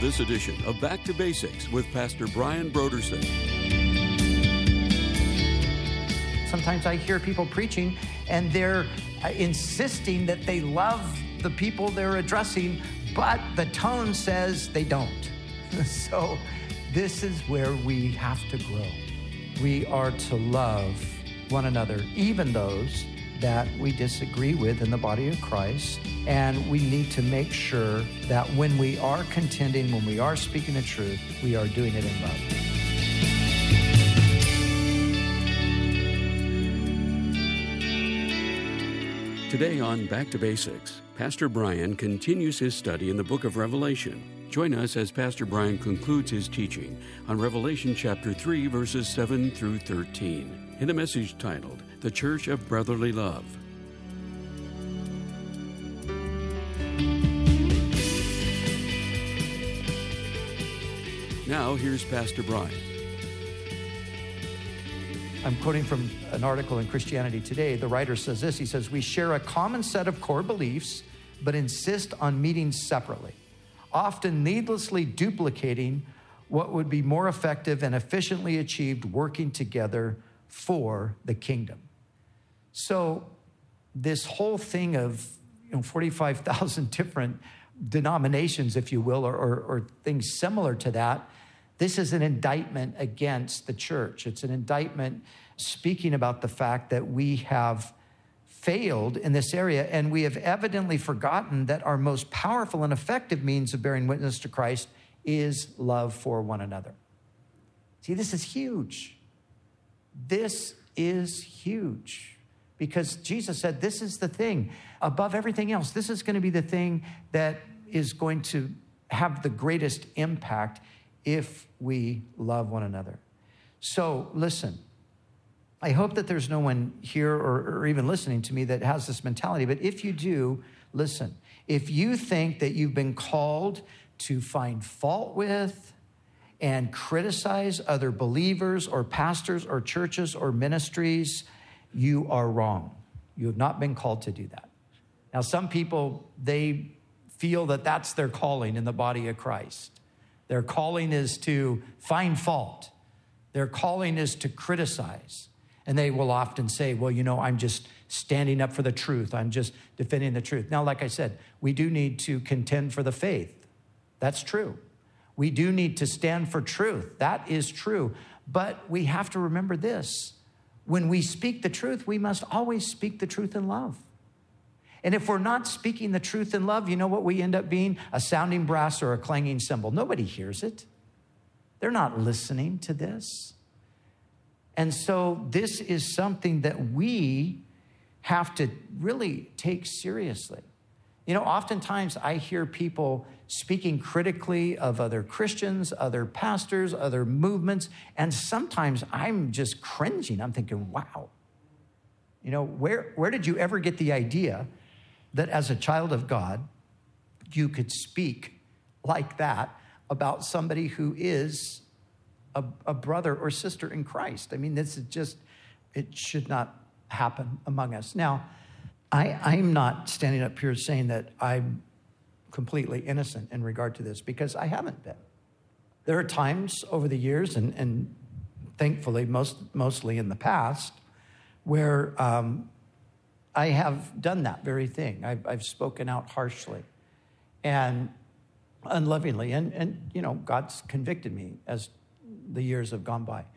this edition of Back to Basics with Pastor Brian Brodersen. Sometimes I hear people preaching and they're insisting that they love the people they're addressing, but the tone says they don't. So this is where we have to grow. We are to love one another, even those that we disagree with in the body of Christ. And we need to make sure that when we are contending, when we are speaking the truth, we are doing it in love. Today on Back to Basics, Pastor Brian continues his study in the book of Revelation. Join us as Pastor Brian concludes his teaching on Revelation chapter 3, verses 7 through 13, in a message titled, The Church of Brotherly Love. Now, here's Pastor Brian. I'm quoting from an article in Christianity Today. The writer says this. He says, "We share a common set of core beliefs, but insist on meeting separately, often needlessly duplicating what would be more effective and efficiently achieved working together for the kingdom." So this whole thing of 45,000 different denominations, if you will, or things similar to that, this is an indictment against the church. It's an indictment speaking about the fact that we have failed in this area, and we have evidently forgotten that our most powerful and effective means of bearing witness to Christ is love for one another. See, this is huge. This is huge because Jesus said this is the thing above everything else. This is going to be the thing that is going to have the greatest impact if we love one another. So listen, I hope that there's no one here or even listening to me that has this mentality. But if you do, listen, if you think that you've been called to find fault with and criticize other believers or pastors or churches or ministries, you are wrong. You have not been called to do that. Now, some people, they feel that that's their calling in the body of Christ. Their calling is to find fault. Their calling is to criticize. And they will often say, well, I'm just standing up for the truth. I'm just defending the truth. Now, like I said, we do need to contend for the faith. That's true. We do need to stand for truth. That is true. But we have to remember this. When we speak the truth, we must always speak the truth in love. And if we're not speaking the truth in love, you know what we end up being? A sounding brass or a clanging cymbal. Nobody hears it. They're not listening to this. And so this is something that we have to really take seriously. Oftentimes I hear people speaking critically of other Christians, other pastors, other movements, and sometimes I'm just cringing. I'm thinking, wow, where did you ever get the idea that as a child of God, you could speak like that about somebody who is a brother or sister in Christ? I mean, this is just, it should not happen among us. Now, I'm not standing up here saying that I'm completely innocent in regard to this, because I haven't been. There are times over the years, and thankfully mostly in the past, where I have done that very thing. I've spoken out harshly and unlovingly, and God's convicted me as the years have gone by.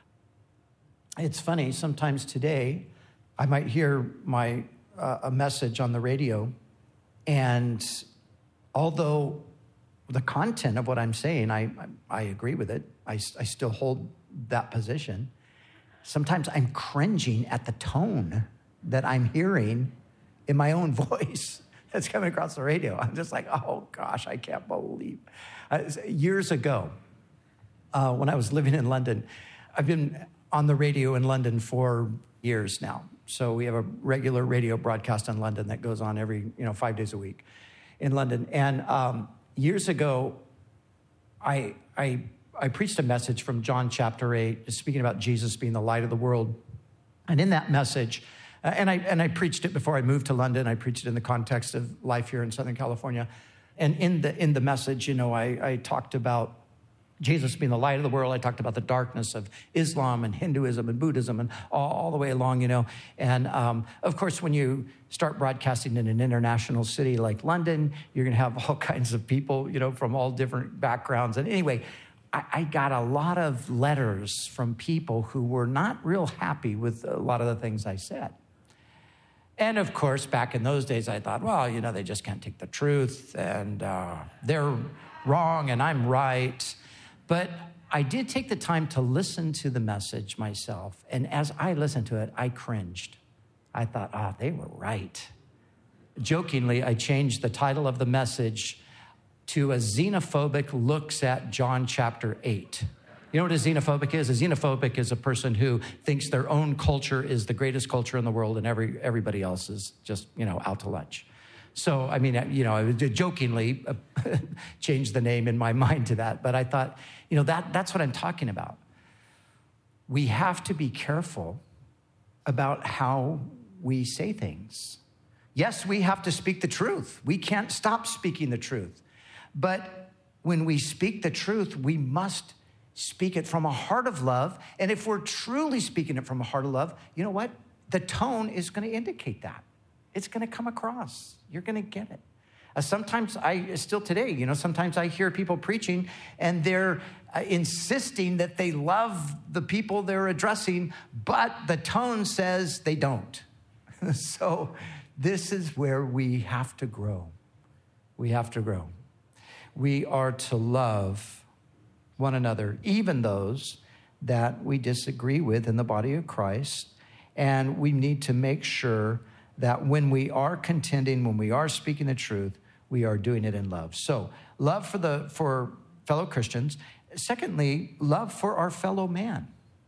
It's funny, sometimes today I might hear a message on the radio, and although the content of what I'm saying, I agree with it, I still hold that position. Sometimes I'm cringing at the tone that I'm hearing in my own voice that's coming across the radio. I'm just like, oh gosh, I can't believe. Years ago, when I was living in London, I've been on the radio in London for years now. So we have a regular radio broadcast in London that goes on every 5 days a week in London. And years ago, I preached a message from John chapter 8, speaking about Jesus being the light of the world. And in that message, and I preached it before I moved to London. I preached it in the context of life here in Southern California. And in the message, I talked about Jesus being the light of the world. I talked about the darkness of Islam and Hinduism and Buddhism and all the way along, And of course, when you start broadcasting in an international city like London, you're going to have all kinds of people, from all different backgrounds. And anyway, I got a lot of letters from people who were not real happy with a lot of the things I said. And of course, back in those days, I thought, well, they just can't take the truth, and they're wrong and I'm right. But I did take the time to listen to the message myself. And as I listened to it, I cringed. I thought, they were right. Jokingly, I changed the title of the message to A Xenophobic Looks at John chapter 8. You know what a xenophobic is? A xenophobic is a person who thinks their own culture is the greatest culture in the world and everybody else is just, out to lunch. So, I jokingly changed the name in my mind to that. But I thought, that's what I'm talking about. We have to be careful about how we say things. Yes, we have to speak the truth. We can't stop speaking the truth. But when we speak the truth, we must speak it from a heart of love. And if we're truly speaking it from a heart of love, you know what? The tone is going to indicate that. It's going to come across. You're going to get it. Sometimes sometimes I hear people preaching and they're insisting that they love the people they're addressing, but the tone says they don't. So this is where we have to grow. We have to grow. We are to love one another, even those that we disagree with in the body of Christ. And we need to make sure that when we are contending, when we are speaking the truth, we are doing it in love. So love for fellow Christians. Secondly, love for our fellow man.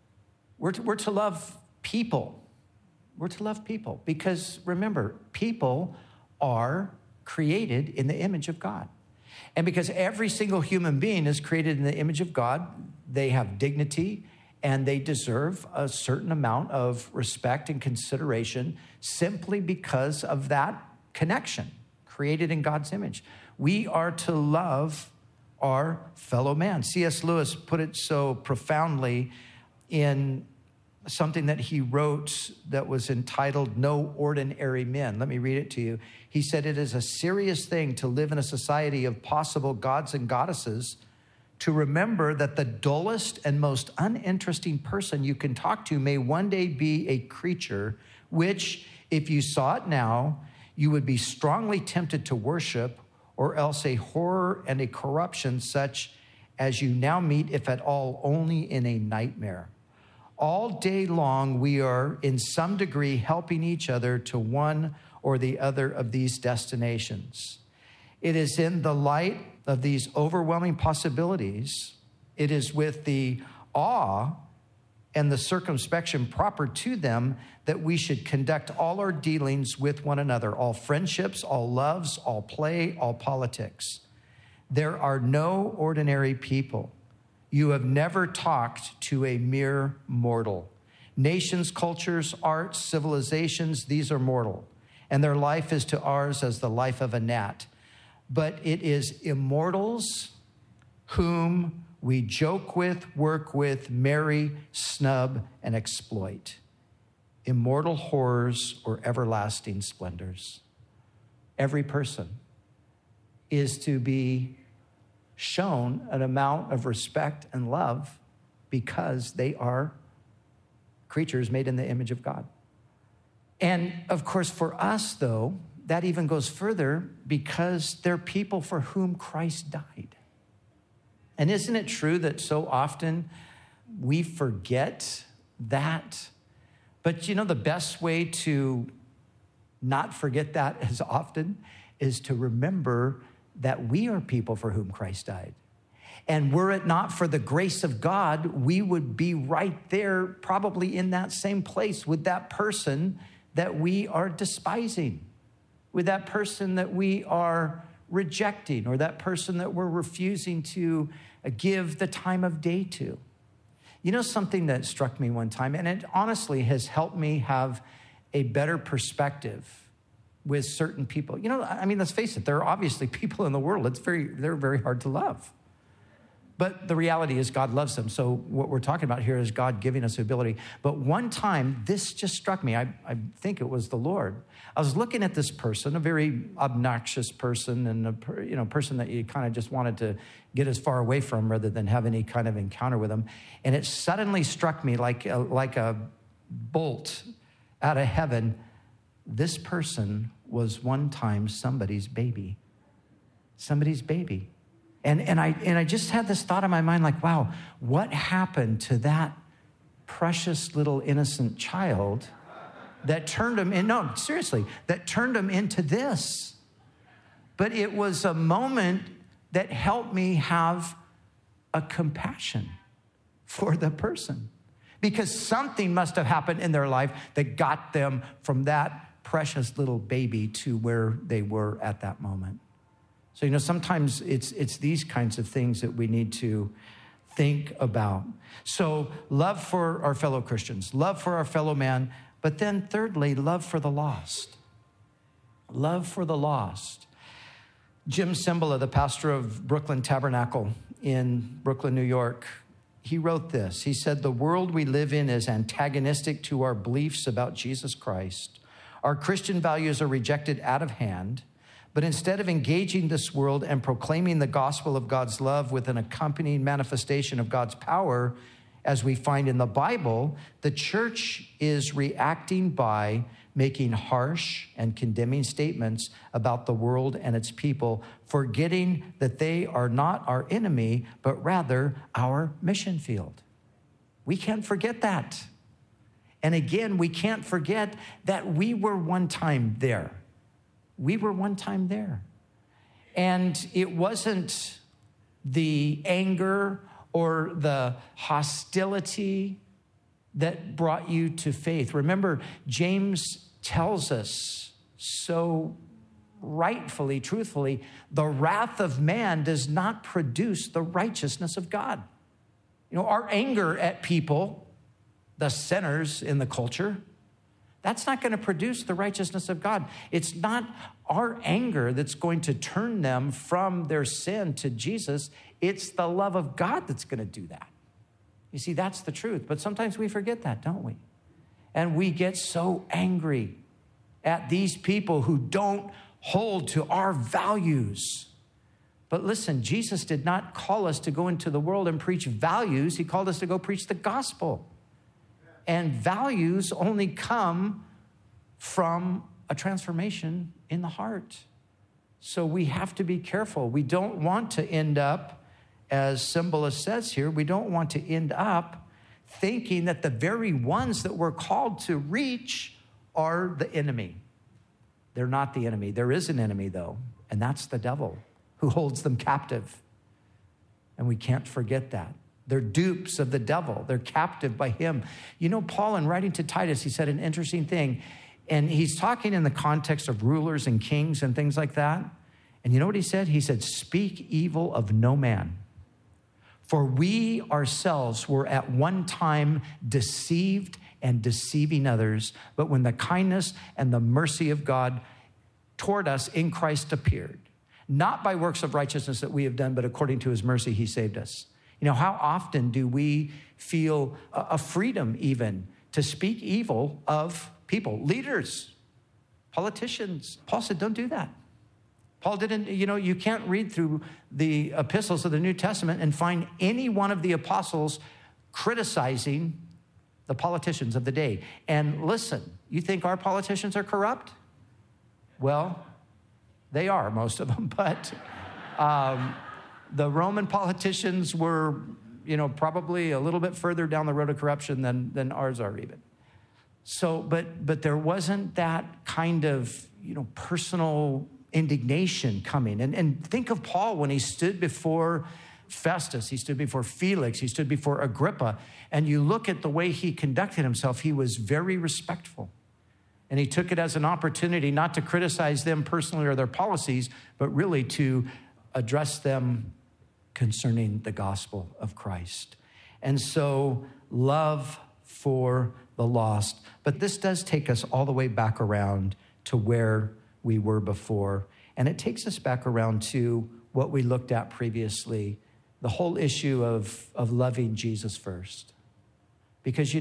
We're to love people. We're to love people because remember, people are created in the image of God. And because every single human being is created in the image of God, they have dignity and they deserve a certain amount of respect and consideration simply because of that connection created in God's image. We are to love our fellow man. C.S. Lewis put it so profoundly in something that he wrote that was entitled No Ordinary Men. Let me read it to you. He said, "It is a serious thing to live in a society of possible gods and goddesses, to remember that the dullest and most uninteresting person you can talk to may one day be a creature which, if you saw it now, you would be strongly tempted to worship, or else a horror and a corruption such as you now meet, if at all, only in a nightmare. All day long, we are in some degree helping each other to one or the other of these destinations. It is in the light of these overwhelming possibilities, it is with the awe and the circumspection proper to them that we should conduct all our dealings with one another, all friendships, all loves, all play, all politics. There are no ordinary people. You have never talked to a mere mortal. Nations, cultures, arts, civilizations, these are mortal, and their life is to ours as the life of a gnat. But it is immortals whom we joke with, work with, marry, snub, and exploit. Immortal horrors or everlasting splendors. Every person is to be shown an amount of respect and love because they are creatures made in the image of God. And of course, for us, though, that even goes further because they're people for whom Christ died. And isn't it true that so often we forget that? But you know, the best way to not forget that as often is to remember that we are people for whom Christ died. And were it not for the grace of God, we would be right there, probably in that same place with that person that we are despising, with that person that we are rejecting, or that person that we're refusing to give the time of day to. You know, something that struck me one time, and it honestly has helped me have a better perspective with certain people. I mean, let's face it, there are obviously people in the world, they're very hard to love. But the reality is God loves them. So what we're talking about here is God giving us the ability. But one time, this just struck me. I think it was the Lord. I was looking at this person, a very obnoxious person, and a person that you kind of just wanted to get as far away from rather than have any kind of encounter with them. And it suddenly struck me like a bolt out of heaven. This person was one time somebody's baby. Somebody's baby. And I just had this thought in my mind, like, wow, what happened to that precious little innocent child that turned him that turned him into this? But it was a moment that helped me have a compassion for the person, because something must have happened in their life that got them from that precious little baby to where they were at that moment. So, sometimes it's these kinds of things that we need to think about. So, love for our fellow Christians, love for our fellow man, but then thirdly, love for the lost. Love for the lost. Jim Cymbala, the pastor of Brooklyn Tabernacle in Brooklyn, New York, he wrote this. He said, "The world we live in is antagonistic to our beliefs about Jesus Christ. Our Christian values are rejected out of hand. But instead of engaging this world and proclaiming the gospel of God's love with an accompanying manifestation of God's power, as we find in the Bible, the church is reacting by making harsh and condemning statements about the world and its people, forgetting that they are not our enemy, but rather our mission field." We can't forget that. And again, we can't forget that we were one time there. We were one time there. And it wasn't the anger or the hostility that brought you to faith. Remember, James tells us so rightfully, truthfully, the wrath of man does not produce the righteousness of God. Our anger at people, the sinners in the culture, that's not going to produce the righteousness of God. It's not our anger that's going to turn them from their sin to Jesus. It's the love of God that's going to do that. You see, that's the truth. But sometimes we forget that, don't we? And we get so angry at these people who don't hold to our values. But listen, Jesus did not call us to go into the world and preach values. He called us to go preach the gospel. And values only come from a transformation in the heart. So we have to be careful. We don't want to end up, as Cymbala says here, we don't want to end up thinking that the very ones that we're called to reach are the enemy. They're not the enemy. There is an enemy, though, and that's the devil who holds them captive. And we can't forget that. They're dupes of the devil. They're captive by him. Paul, in writing to Titus, he said an interesting thing. And he's talking in the context of rulers and kings and things like that. And you know what he said? He said, "Speak evil of no man. For we ourselves were at one time deceived and deceiving others. But when the kindness and the mercy of God toward us in Christ appeared, not by works of righteousness that we have done, but according to his mercy, he saved us." How often do we feel a freedom even to speak evil of people, leaders, politicians? Paul said, don't do that. Paul didn't, you can't read through the epistles of the New Testament and find any one of the apostles criticizing the politicians of the day. And listen, you think our politicians are corrupt? Well, they are, most of them, but the Roman politicians were, probably a little bit further down the road of corruption than ours are even. So, but there wasn't that kind of, personal indignation coming. And think of Paul when he stood before Festus, he stood before Felix, he stood before Agrippa, and you look at the way he conducted himself, he was very respectful. And he took it as an opportunity not to criticize them personally or their policies, but really to address them concerning the gospel of Christ. And so love for the lost. But this does take us all the way back around to where we were before. And it takes us back around to what we looked at previously, the whole issue of loving Jesus first. Because,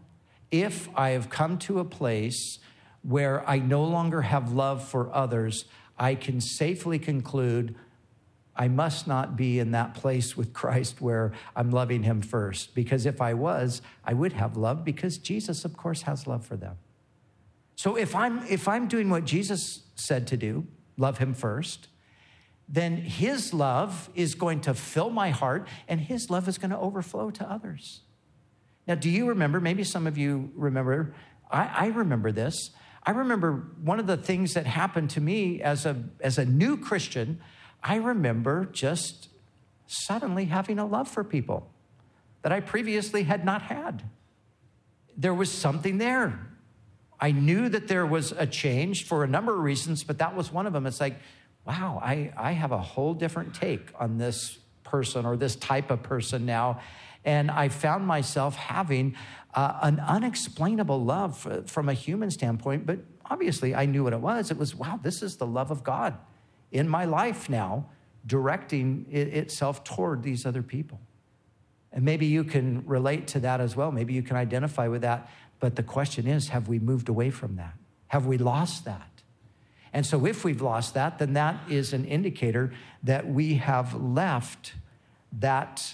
if I have come to a place where I no longer have love for others, I can safely conclude I must not be in that place with Christ where I'm loving him first. Because if I was, I would have love, because Jesus, of course, has love for them. So if I'm doing what Jesus said to do, love him first, then his love is going to fill my heart, and his love is going to overflow to others. Now, do you remember, maybe some of you remember, I remember this. I remember one of the things that happened to me as a new Christian. I remember just suddenly having a love for people that I previously had not had. There was something there. I knew that there was a change for a number of reasons, but that was one of them. It's like, wow, I have a whole different take on this person or this type of person now. And I found myself having an unexplainable love from a human standpoint, but obviously I knew what it was. It was, wow, this is the love of God in my life now, directing itself toward these other people. And maybe you can relate to that as well. Maybe you can identify with that. But the question is, have we moved away from that? Have we lost that? And so if we've lost that, then that is an indicator that we have left that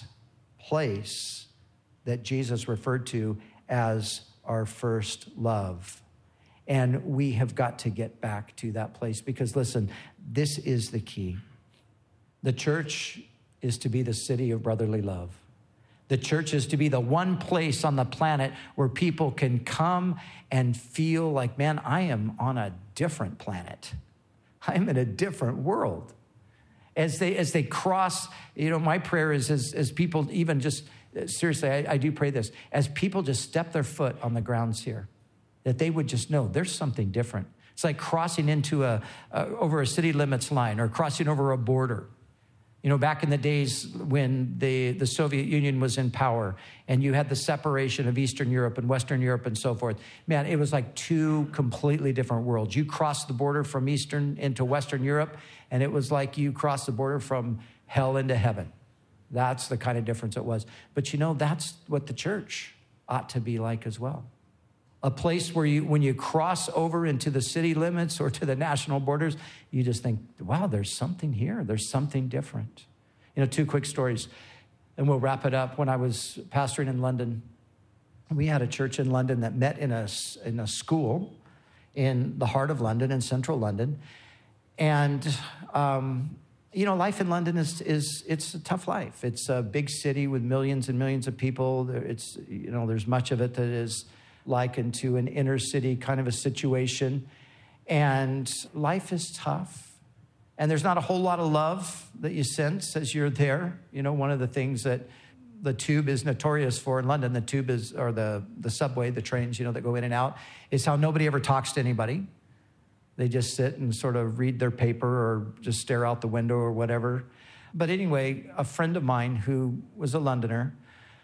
place that Jesus referred to as our first love. And we have got to get back to that place, because listen, this is the key. The church is to be the city of brotherly love. The church is to be the one place on the planet where people can come and feel like, man, I am on a different planet. I'm in a different world. As they cross, my prayer is as people even just, seriously, I do pray this, as people just step their foot on the grounds here, that they would just know there's something different. It's like crossing into over a city limits line, or crossing over a border. Back in the days when the Soviet Union was in power and you had the separation of Eastern Europe and Western Europe and so forth, man, it was like two completely different worlds. You crossed the border from Eastern into Western Europe, and it was like you crossed the border from hell into heaven. That's the kind of difference it was. But that's what the church ought to be like as well. A place where when you cross over into the city limits or to the national borders, you just think, wow, there's something here. There's something different. Two quick stories, and we'll wrap it up. When I was pastoring in London, we had a church in London that met in a school in the heart of London, in central London. And, life in London it's a tough life. It's a big city with millions and millions of people. There's much of it that is likened to an inner city kind of a situation. And life is tough. And there's not a whole lot of love that you sense as you're there. One of the things that the tube is notorious for in London, the subway, the trains, that go in and out, is how nobody ever talks to anybody. They just sit and sort of read their paper or just stare out the window or whatever. But anyway, a friend of mine who was a Londoner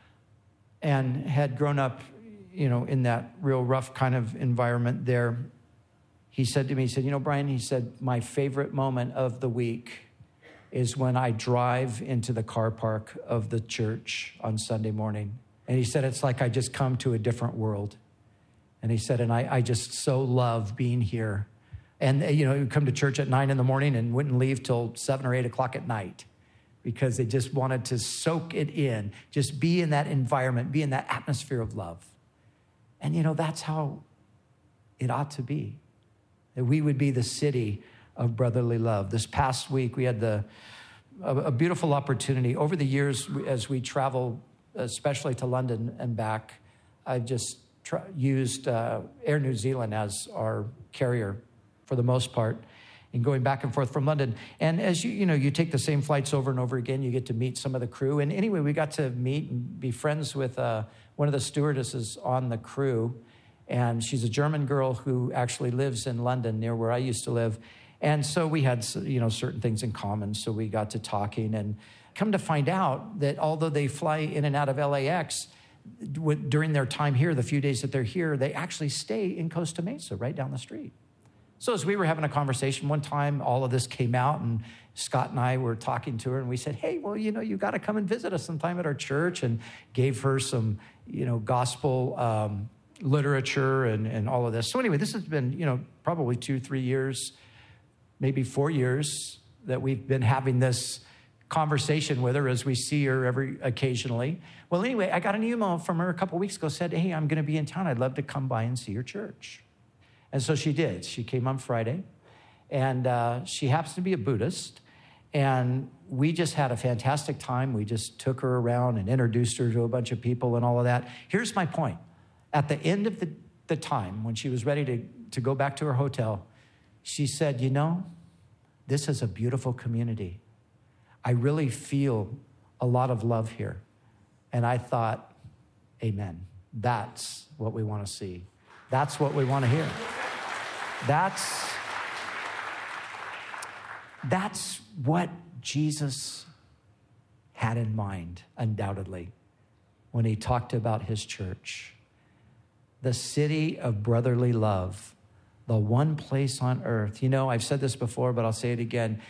and had grown up in that real rough kind of environment there, he said to me, Brian, he said, my favorite moment of the week is when I drive into the car park of the church on Sunday morning. And he said, it's like I just come to a different world. And he said, and I just so love being here. And, he would come to church at 9 a.m. and wouldn't leave till 7 or 8 o'clock at night, because they just wanted to soak it in, just be in that environment, be in that atmosphere of love. And, that's how it ought to be, that we would be the city of brotherly love. This past week, we had a beautiful opportunity. Over the years, as we travel, especially to London and back, I've just used Air New Zealand as our carrier for the most part, in going back and forth from London. And as you take the same flights over and over again, you get to meet some of the crew. And anyway, we got to meet and be friends with one of the stewardesses on the crew. And she's a German girl who actually lives in London, near where I used to live. And so we had, certain things in common. So we got to talking, and come to find out that although they fly in and out of LAX, during their time here, the few days that they're here, they actually stay in Costa Mesa, right down the street. So as we were having a conversation one time, all of this came out, and Scott and I were talking to her, and we said, hey, well, you got to come and visit us sometime at our church, and gave her some, gospel literature and all of this. So anyway, this has been, probably 2-3 years, maybe 4 years that we've been having this conversation with her as we see her occasionally. Well, anyway, I got an email from her a couple weeks ago, said, hey, I'm going to be in town. I'd love to come by and see your church. And so she did. She came on Friday, and she happens to be a Buddhist, and we just had a fantastic time. We just took her around and introduced her to a bunch of people and all of that. Here's my point. At the end of the time, when she was ready to go back to her hotel, she said, this is a beautiful community. I really feel a lot of love here. And I thought, amen. That's what we want to see. That's what we want to hear. That's what Jesus had in mind, undoubtedly, when he talked about his church. The city of brotherly love, the one place on earth. I've said this before, but I'll say it again.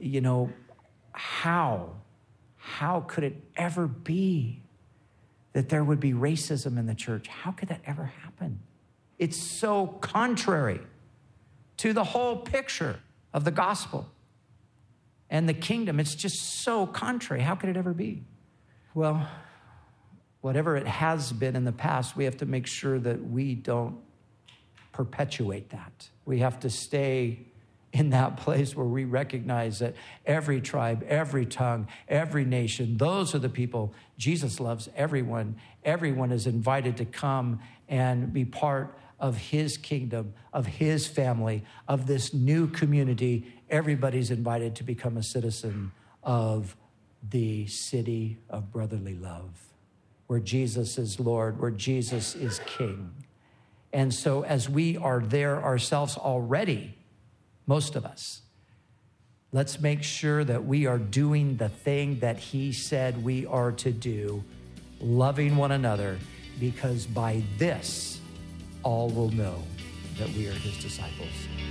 How could it ever be that there would be racism in the church? How could that ever happen? It's so contrary to the whole picture of the gospel and the kingdom. It's just so contrary. How could it ever be? Well, whatever it has been in the past, we have to make sure that we don't perpetuate that. We have to stay in that place where we recognize that every tribe, every tongue, every nation, those are the people. Jesus loves everyone. Everyone is invited to come and be part of his kingdom, of his family, of this new community. Everybody's invited to become a citizen of the city of brotherly love, where Jesus is Lord, where Jesus is King. And so as we are there ourselves already, most of us, let's make sure that we are doing the thing that he said we are to do, loving one another, because by this, all will know that we are his disciples.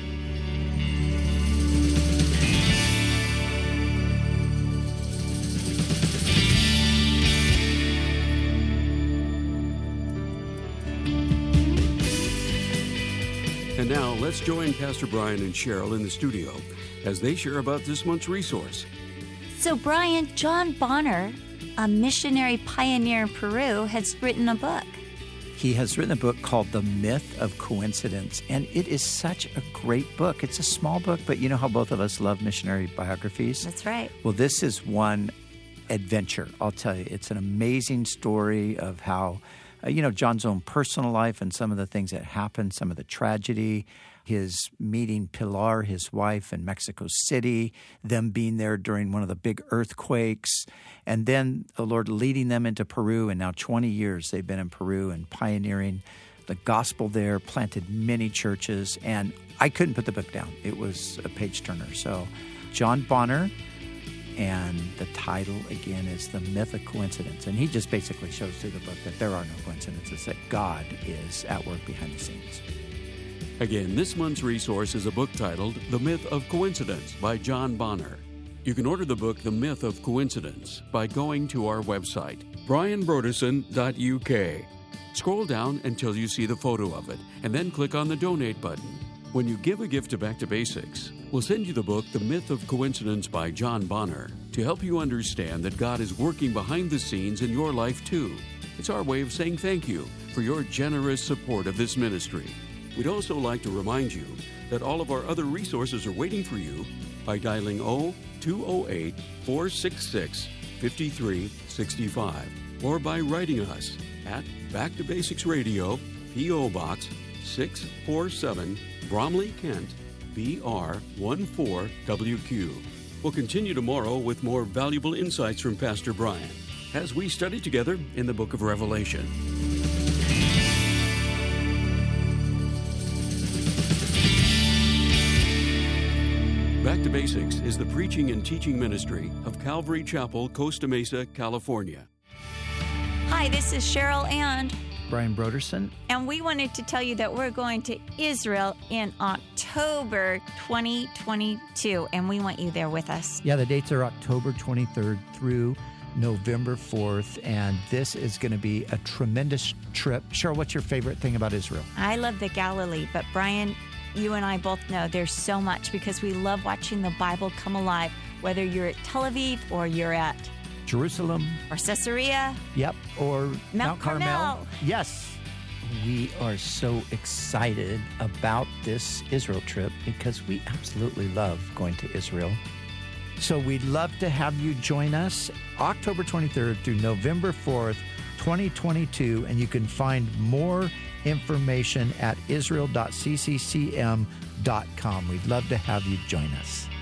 And now, let's join Pastor Brian and Cheryl in the studio as they share about this month's resource. So, Brian, John Bonner, a missionary pioneer in Peru, has written a book. He has written a book called The Myth of Coincidence, and it is such a great book. It's a small book, but you know how both of us love missionary biographies? That's right. Well, this is one adventure, I'll tell you. It's an amazing story of how, John's own personal life and some of the things that happened, some of the tragedy, his meeting Pilar, his wife, in Mexico City, them being there during one of the big earthquakes, and then the Lord leading them into Peru. And now 20 years they've been in Peru and pioneering the gospel there, planted many churches, and I couldn't put the book down. It was a page-turner. So John Bonner, and the title, again, is The Myth of Coincidence. And he just basically shows through the book that there are no coincidences, that God is at work behind the scenes. Again, this month's resource is a book titled The Myth of Coincidence by John Bonner. You can order the book The Myth of Coincidence by going to our website, brianbroderson.uk. Scroll down until you see the photo of it, and then click on the Donate button. When you give a gift to Back to Basics, we'll send you the book The Myth of Coincidence by John Bonner to help you understand that God is working behind the scenes in your life too. It's our way of saying thank you for your generous support of this ministry. We'd also like to remind you that all of our other resources are waiting for you by dialing 0208-466-5365 or by writing us at Back to Basics Radio, P.O. Box 647, Bromley, Kent, BR 14WQ. We'll continue tomorrow with more valuable insights from Pastor Brian as we study together in the book of Revelation. Back to Basics is the preaching and teaching ministry of Calvary Chapel, Costa Mesa, California. Hi, this is Cheryl and Brian Broderson. And we wanted to tell you that we're going to Israel in October 2022, and we want you there with us. Yeah, the dates are October 23rd through November 4th, and this is going to be a tremendous trip. Cheryl, what's your favorite thing about Israel? I love the Galilee, but Brian, you and I both know there's so much because we love watching the Bible come alive, whether you're at Tel Aviv or you're at Jerusalem. Or Caesarea. Yep, or Mount Carmel. Yes. We are so excited about this Israel trip because we absolutely love going to Israel. So we'd love to have you join us October 23rd through November 4th, 2022, and you can find more information at israel.cccm.com. We'd love to have you join us.